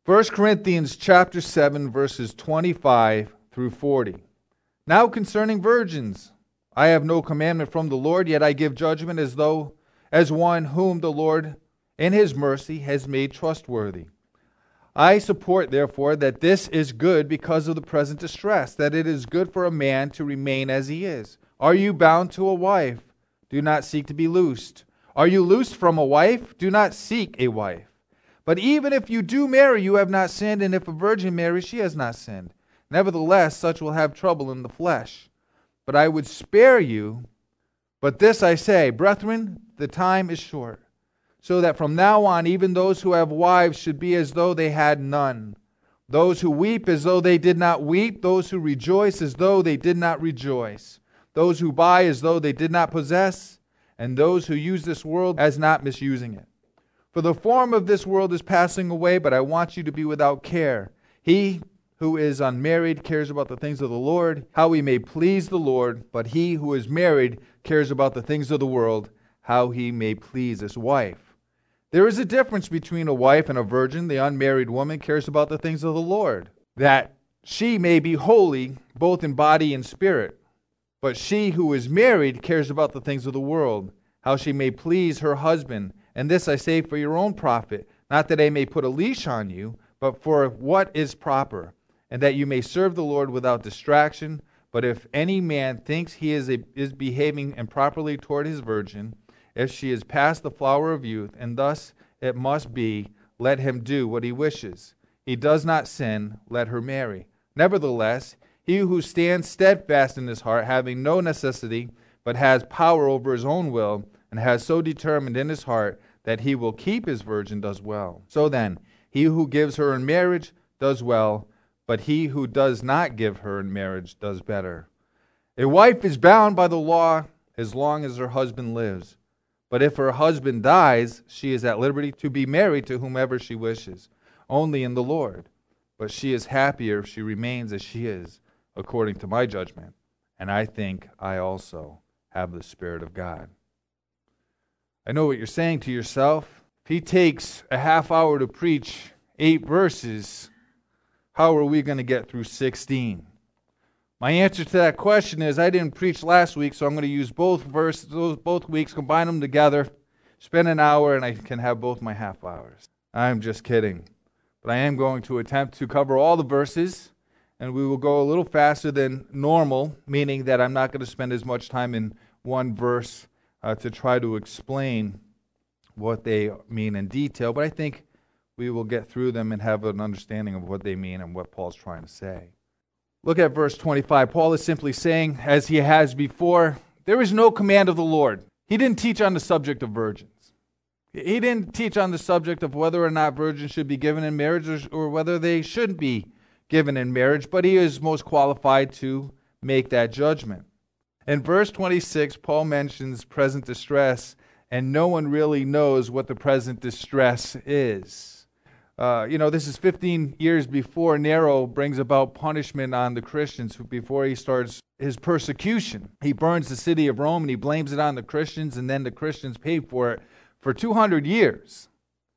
1 Corinthians chapter 7, verses 25 through 40. Now concerning virgins, I have no commandment from the Lord, yet I give judgment as one whom the Lord in his mercy has made trustworthy. I support, therefore, that this is good because of the present distress, that it is good for a man to remain as he is. Are you bound to a wife? Do not seek to be loosed. Are you loosed from a wife? Do not seek a wife. But even if you do marry, you have not sinned, and if a virgin marries, she has not sinned. Nevertheless, such will have trouble in the flesh. But I would spare you. But this I say, brethren, the time is short, so that from now on even those who have wives should be as though they had none. Those who weep as though they did not weep, those who rejoice as though they did not rejoice, those who buy as though they did not possess, and those who use this world as not misusing it. For the form of this world is passing away, but I want you to be without care. He who is unmarried cares about the things of the Lord, how he may please the Lord, but he who is married cares about the things of the world, how he may please his wife. There is a difference between a wife and a virgin. The unmarried woman cares about the things of the Lord, that she may be holy both in body and spirit. But she who is married cares about the things of the world, how she may please her husband. And this I say for your own profit, not that I may put a leash on you, but for what is proper, and that you may serve the Lord without distraction. But if any man thinks he is behaving improperly toward his virgin, if she is past the flower of youth, and thus it must be, let him do what he wishes. He does not sin, let her marry. Nevertheless, he who stands steadfast in his heart, having no necessity, but has power over his own will, and has so determined in his heart that he will keep his virgin, does well. So then, he who gives her in marriage does well, but he who does not give her in marriage does better. A wife is bound by the law as long as her husband lives. But if her husband dies, she is at liberty to be married to whomever she wishes, only in the Lord. But she is happier if she remains as she is, according to my judgment. And I think I also have the Spirit of God. I know what you're saying to yourself. If he takes a half hour to preach 8 verses, how are we going to get through 16? My answer to that question is I didn't preach last week, so I'm going to use both weeks, combine them together, spend an hour, and I can have both my half hours. I'm just kidding. But I am going to attempt to cover all the verses, and we will go a little faster than normal, meaning that I'm not going to spend as much time in one verse to try to explain what they mean in detail, but I think we will get through them and have an understanding of what they mean and what Paul's trying to say. Look at verse 25. Paul is simply saying, as he has before, there is no command of the Lord. He didn't teach on the subject of virgins. He didn't teach on the subject of whether or not virgins should be given in marriage or whether they shouldn't be given in marriage, but he is most qualified to make that judgment. In verse 26, Paul mentions present distress, and no one really knows what the present distress is. This is 15 years before Nero brings about punishment on the Christians, before he starts his persecution. He burns the city of Rome and he blames it on the Christians, and then the Christians pay for it for 200 years.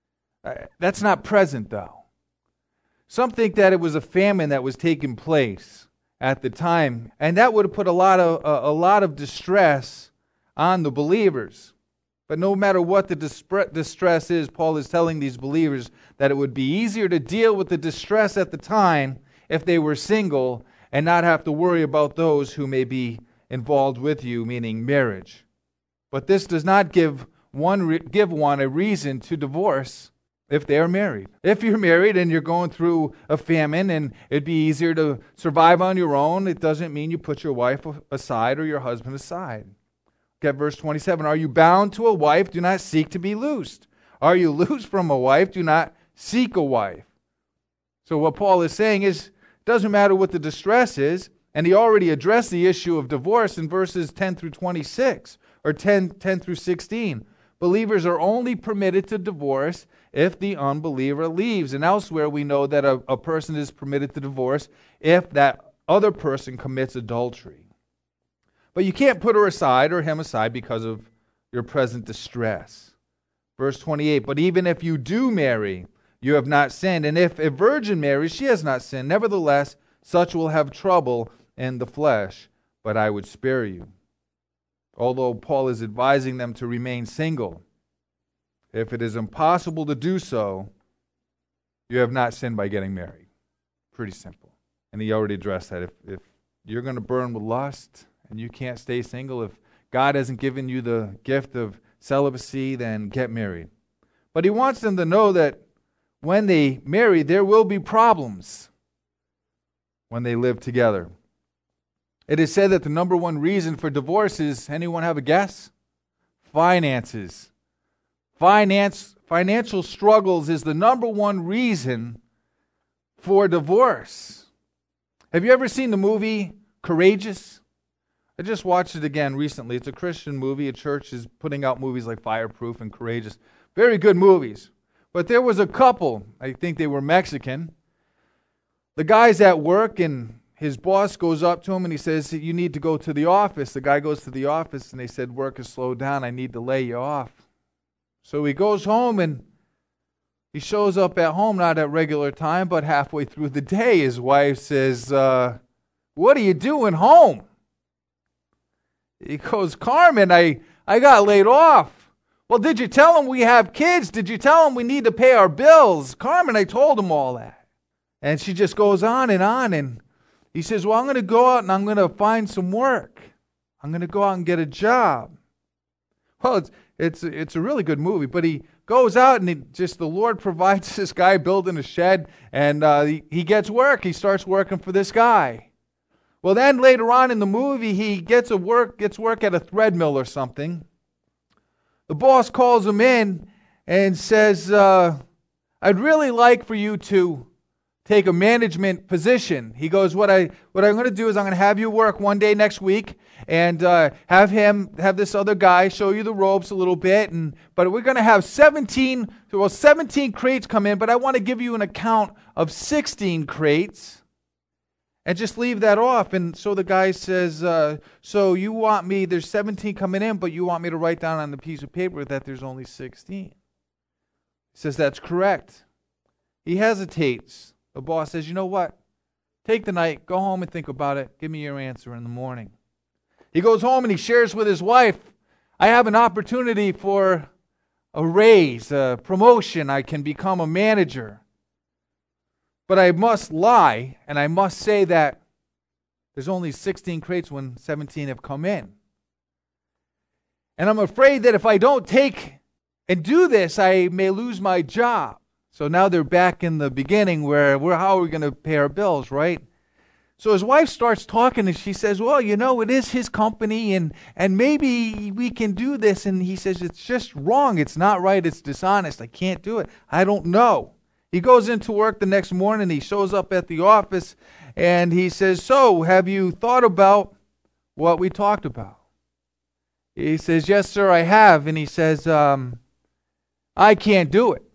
That's not present, though. Some think that it was a famine that was taking place at the time, and that would have put a lot of distress on the believers. But no matter what the distress is, Paul is telling these believers that it would be easier to deal with the distress at the time if they were single and not have to worry about those who may be involved with you, meaning marriage. But this does not give one a reason to divorce if they are married. If you're married and you're going through a famine and it'd be easier to survive on your own, it doesn't mean you put your wife aside or your husband aside. Look at verse 27. Are you bound to a wife? Do not seek to be loosed. Are you loosed from a wife? Do not seek a wife. So what Paul is saying is, it doesn't matter what the distress is, and he already addressed the issue of divorce in verses 10 through 26, or 10 through 16. Believers are only permitted to divorce if the unbeliever leaves. And elsewhere we know that a person is permitted to divorce if that other person commits adultery. But you can't put her aside or him aside because of your present distress. Verse 28, but even if you do marry, you have not sinned. And if a virgin marries, she has not sinned. Nevertheless, such will have trouble in the flesh, but I would spare you. Although Paul is advising them to remain single, if it is impossible to do so, you have not sinned by getting married. Pretty simple. And he already addressed that. If you're going to burn with lust and you can't stay single, if God hasn't given you the gift of celibacy, then get married. But he wants them to know that when they marry, there will be problems when they live together. It is said that the number one reason for divorce is, anyone have a guess? Finances. Financial struggles is the number one reason for divorce. Have you ever seen the movie Courageous? I just watched it again recently. It's a Christian movie. A church is putting out movies like Fireproof and Courageous. Very good movies. But there was a couple, I think they were Mexican. The guy's at work and his boss goes up to him and he says, you need to go to the office. The guy goes to the office and they said, work has slowed down. I need to lay you off. So he goes home and he shows up at home, not at regular time, but halfway through the day. His wife says, what are you doing home? He goes, Carmen, I got laid off. Well, did you tell him we have kids? Did you tell him we need to pay our bills? Carmen, I told him all that. And she just goes on. And he says, well, I'm going to go out and I'm going to find some work. I'm going to go out and get a job. Well, it's a really good movie, but he goes out and the Lord provides this guy building a shed, and he gets work. He starts working for this guy. Well, then later on in the movie, he gets work at a thread mill or something. The boss calls him in and says, I'd really like for you to take a management position. He goes, what I'm going to do is I'm going to have you work one day next week and have this other guy show you the ropes a little bit. But we're going to have 17 crates come in, but I want to give you an account of 16 crates. And just leave that off. And so the guy says, so you want me, there's 17 coming in, but you want me to write down on the piece of paper that there's only 16. He says, that's correct. He hesitates. The boss says, you know what? Take the night, go home and think about it. Give me your answer in the morning. He goes home and he shares with his wife, I have an opportunity for a raise, a promotion. I can become a manager. But I must lie, and I must say that there's only 16 crates when 17 have come in. And I'm afraid that if I don't take and do this, I may lose my job. So now they're back in the beginning where how are we going to pay our bills, right? So his wife starts talking, and she says, well, it is his company, and maybe we can do this. And he says, it's just wrong. It's not right. It's dishonest. I can't do it. I don't know. He goes into work the next morning. He shows up at the office and he says, so have you thought about what we talked about? He says, yes, sir, I have. And he says, I can't do it.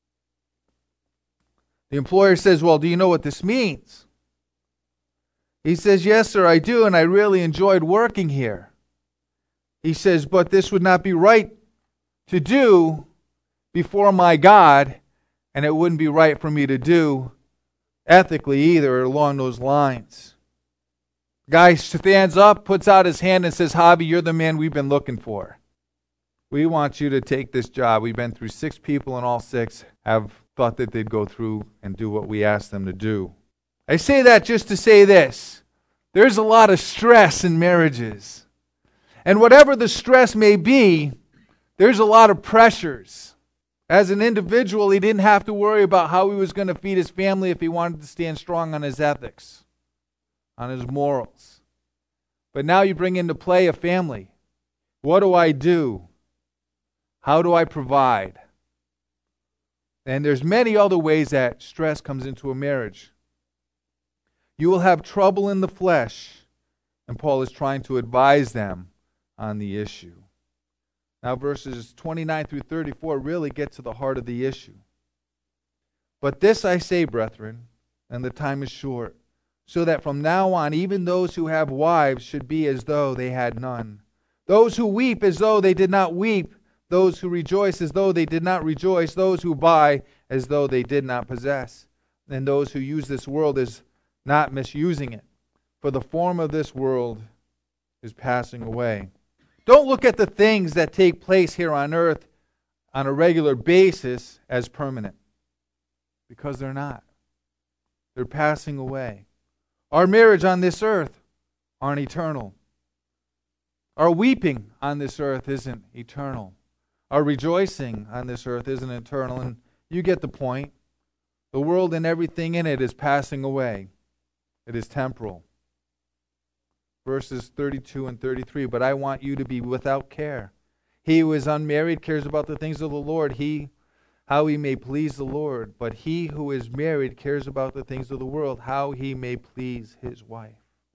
The employer says, well, do you know what this means? He says, yes, sir, I do. And I really enjoyed working here. He says, but this would not be right to do before my God. And it wouldn't be right for me to do ethically either along those lines. Guy stands up, puts out his hand and says, Javi, you're the man we've been looking for. We want you to take this job. We've been through 6 people and all 6 have thought that they'd go through and do what we asked them to do. I say that just to say this. There's a lot of stress in marriages. And whatever the stress may be, there's a lot of pressures. As an individual, he didn't have to worry about how he was going to feed his family if he wanted to stand strong on his ethics, on his morals. But now you bring into play a family. What do I do? How do I provide? And there's many other ways that stress comes into a marriage. You will have trouble in the flesh, and Paul is trying to advise them on the issue. Now verses 29 through 34 really get to the heart of the issue. But this I say, brethren, and the time is short, so that from now on even those who have wives should be as though they had none. Those who weep as though they did not weep, those who rejoice as though they did not rejoice, those who buy as though they did not possess, and those who use this world as not misusing it. For the form of this world is passing away. Don't look at the things that take place here on earth on a regular basis as permanent, because they're not. They're passing away. Our marriage on this earth aren't eternal. Our weeping on this earth isn't eternal. Our rejoicing on this earth isn't eternal. And you get the point. The world and everything in it is passing away. It is temporal. Verses 32 and 33, but I want you to be without care. He who is unmarried cares about the things of the Lord, how he may please the Lord. But he who is married cares about the things of the world, how he may please his wife.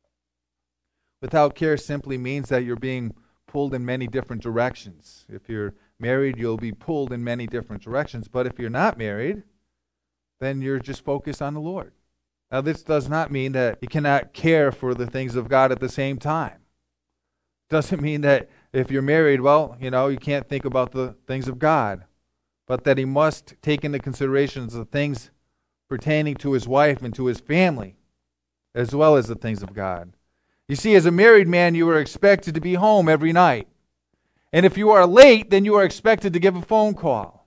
Without care simply means that you're being pulled in many different directions. If you're married, you'll be pulled in many different directions. But if you're not married, then you're just focused on the Lord. Now, this does not mean that you cannot care for the things of God at the same time. Doesn't mean that if you're married, well, you can't think about the things of God. But that he must take into consideration the things pertaining to his wife and to his family, as well as the things of God. You see, as a married man, you are expected to be home every night. And if you are late, then you are expected to give a phone call.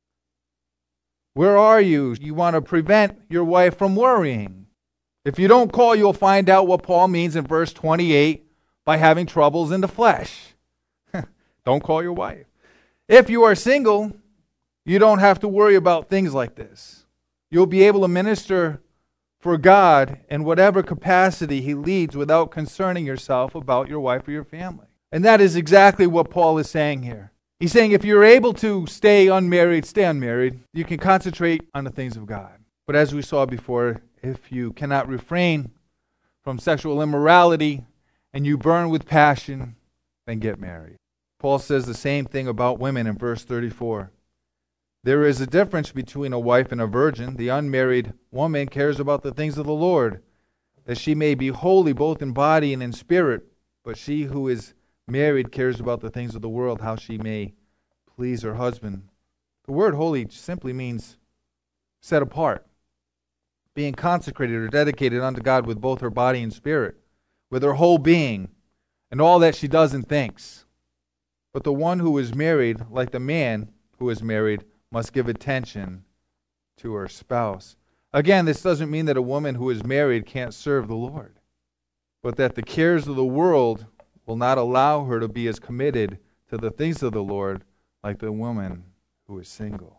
Where are you? You want to prevent your wife from worrying. If you don't call, you'll find out what Paul means in verse 28 by having troubles in the flesh. Don't call your wife. If you are single, you don't have to worry about things like this. You'll be able to minister for God in whatever capacity he leads without concerning yourself about your wife or your family. And that is exactly what Paul is saying here. He's saying if you're able to stay unmarried, stay unmarried. You can concentrate on the things of God. But as we saw before, if you cannot refrain from sexual immorality and you burn with passion, then get married. Paul says the same thing about women in verse 34. There is a difference between a wife and a virgin. The unmarried woman cares about the things of the Lord, that she may be holy both in body and in spirit. But she who is married cares about the things of the world, how she may please her husband. The word holy simply means set apart, being consecrated or dedicated unto God with both her body and spirit, with her whole being, and all that she does and thinks. But the one who is married, like the man who is married, must give attention to her spouse. Again, this doesn't mean that a woman who is married can't serve the Lord, but that the cares of the world will not allow her to be as committed to the things of the Lord like the woman who is single.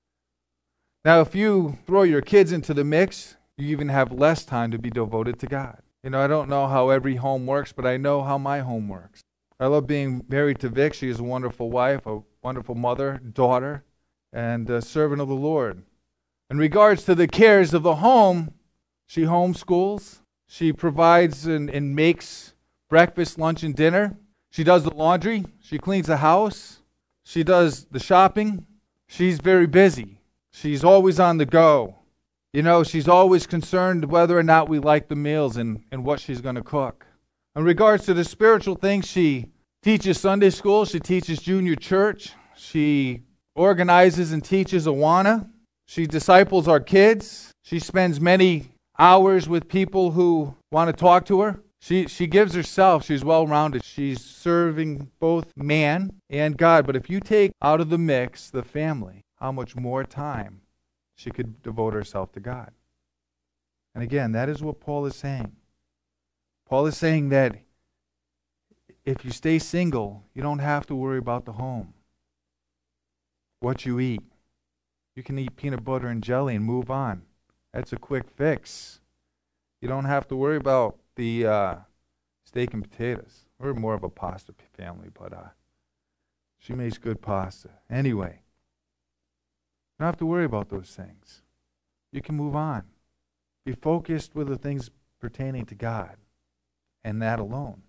Now, if you throw your kids into the mix, you even have less time to be devoted to God. I don't know how every home works, but I know how my home works. I love being married to Vic. She is a wonderful wife, a wonderful mother, daughter, and a servant of the Lord. In regards to the cares of the home, she homeschools. She provides and makes breakfast, lunch, and dinner. She does the laundry. She cleans the house. She does the shopping. She's very busy. She's always on the go. She's always concerned whether or not we like the meals and what she's going to cook. In regards to the spiritual things, she teaches Sunday school. She teaches junior church. She organizes and teaches Awana. She disciples our kids. She spends many hours with people who want to talk to her. She gives herself. She's well-rounded. She's serving both man and God. But if you take out of the mix the family, how much more time she could devote herself to God. And again, that is what Paul is saying. Paul is saying that if you stay single, you don't have to worry about the home, what you eat. You can eat peanut butter and jelly and move on. That's a quick fix. You don't have to worry about the steak and potatoes. We're more of a pasta family, but she makes good pasta. Anyway, you don't have to worry about those things. You can move on. Be focused with the things pertaining to God and that alone.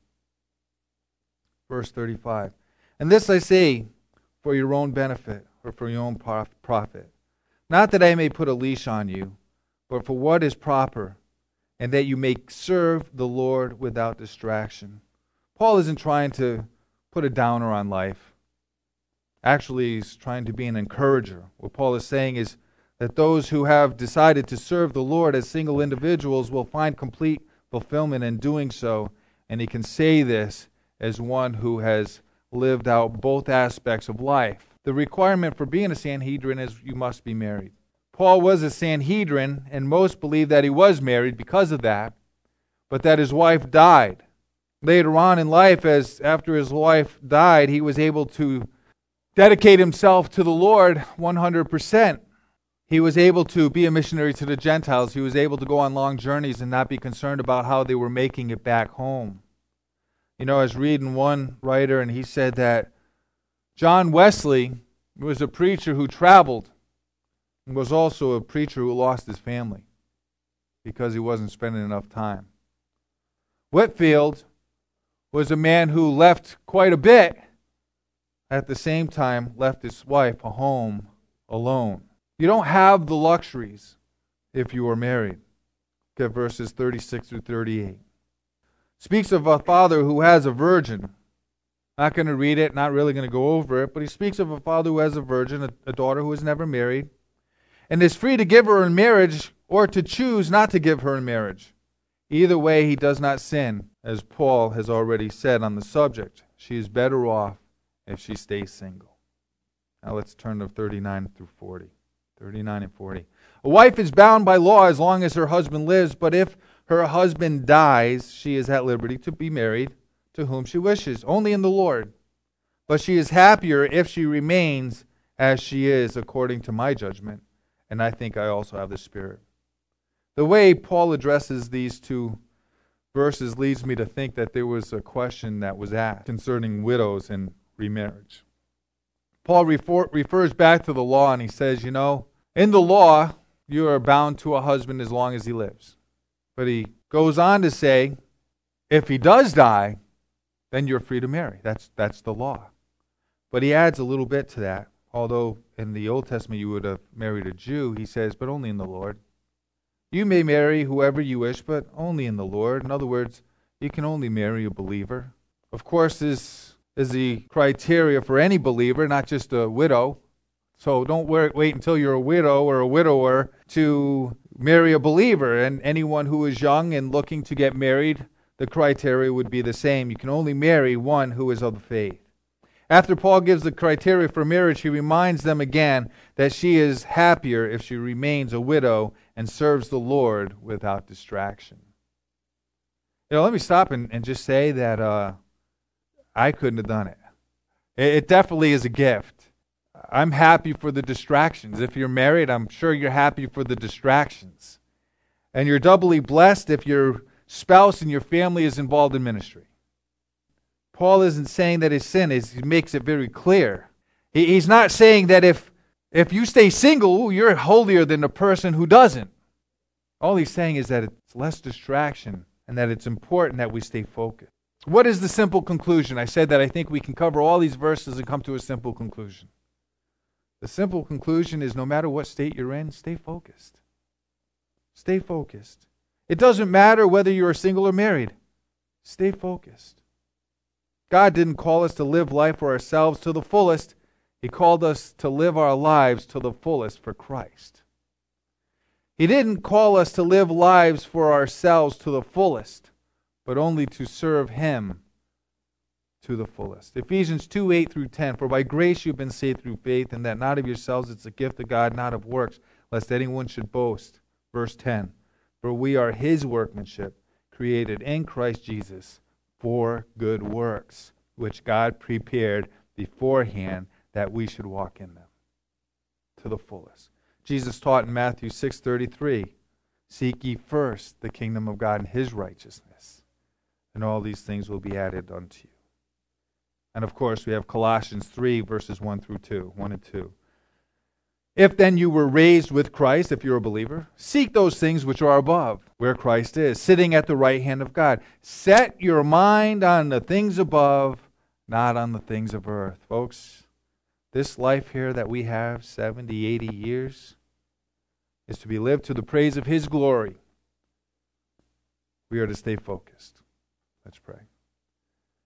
Verse 35. And this I say for your own benefit or for your own profit. Not that I may put a leash on you, but for what is proper, and that you may serve the Lord without distraction. Paul isn't trying to put a downer on life. Actually, he's trying to be an encourager. What Paul is saying is that those who have decided to serve the Lord as single individuals will find complete fulfillment in doing so. And he can say this as one who has lived out both aspects of life. The requirement for being a Sanhedrin is you must be married. Paul was a Sanhedrin, and most believe that he was married because of that, but that his wife died. Later on in life, after his wife died, he was able to dedicate himself to the Lord 100%. He was able to be a missionary to the Gentiles. He was able to go on long journeys and not be concerned about how they were making it back home. You know, I was reading one writer, and he said that John Wesley was a preacher who traveled and was also a preacher who lost his family because he wasn't spending enough time. Whitefield was a man who left quite a bit, at the same time left his wife a home alone. You don't have the luxuries if you are married. Look at verses 36 through 38. Speaks of a father who has a virgin. Not going to read it, not really going to go over it, but he speaks of a father who has a virgin, a daughter who is never married, and is free to give her in marriage or to choose not to give her in marriage. Either way, he does not sin, as Paul has already said on the subject. She is better off if she stays single. Now let's turn to 39 through 40. 39 and 40. A wife is bound by law as long as her husband lives, but if her husband dies, she is at liberty to be married to whom she wishes, only in the Lord. But she is happier if she remains as she is, according to my judgment, and I think I also have the Spirit. The way Paul addresses these two verses leads me to think that there was a question that was asked concerning widows and remarriage. Paul refers back to the law, and he says, you know, in the law, you are bound to a husband as long as he lives. But he goes on to say, if he does die, then you're free to marry. That's the law. But he adds a little bit to that. Although in the Old Testament you would have married a Jew, he says, but only in the Lord. You may marry whoever you wish, but only in the Lord. In other words, you can only marry a believer. Of course, this is the criteria for any believer, not just a widow. So don't wait until you're a widow or a widower to marry a believer. And anyone who is young and looking to get married, the criteria would be the same. You can only marry one who is of the faith. After Paul gives the criteria for marriage, he reminds them again that she is happier if she remains a widow and serves the Lord without distraction. You know, let me stop and just say that I couldn't have done it. It definitely is a gift. I'm happy for the distractions. If you're married, I'm sure you're happy for the distractions. And you're doubly blessed if your spouse and your family is involved in ministry. Paul isn't saying that his sin is, he makes it very clear. He's not saying that if you stay single, you're holier than the person who doesn't. All he's saying is that it's less distraction and that it's important that we stay focused. What is the simple conclusion? I said that I think we can cover all these verses and come to a simple conclusion. The simple conclusion is no matter what state you're in, stay focused. Stay focused. It doesn't matter whether you're single or married. Stay focused. God didn't call us to live life for ourselves to the fullest. He called us to live our lives to the fullest for Christ. He didn't call us to live lives for ourselves to the fullest, but only to serve Him to the fullest. Ephesians 2:8 through 10. For by grace you've been saved through faith, and that not of yourselves, it's a gift of God, not of works, lest anyone should boast. Verse 10. For we are His workmanship, created in Christ Jesus for good works, which God prepared beforehand that we should walk in them to the fullest. Jesus taught in Matthew 6:33, seek ye first the kingdom of God and His righteousness, and all these things will be added unto you. And of course, we have Colossians 3, verses 1 and 2. If then you were raised with Christ, if you're a believer, seek those things which are above, where Christ is, sitting at the right hand of God. Set your mind on the things above, not on the things of earth. Folks, this life here that we have, 70, 80 years, is to be lived to the praise of His glory. We are to stay focused. Let's pray.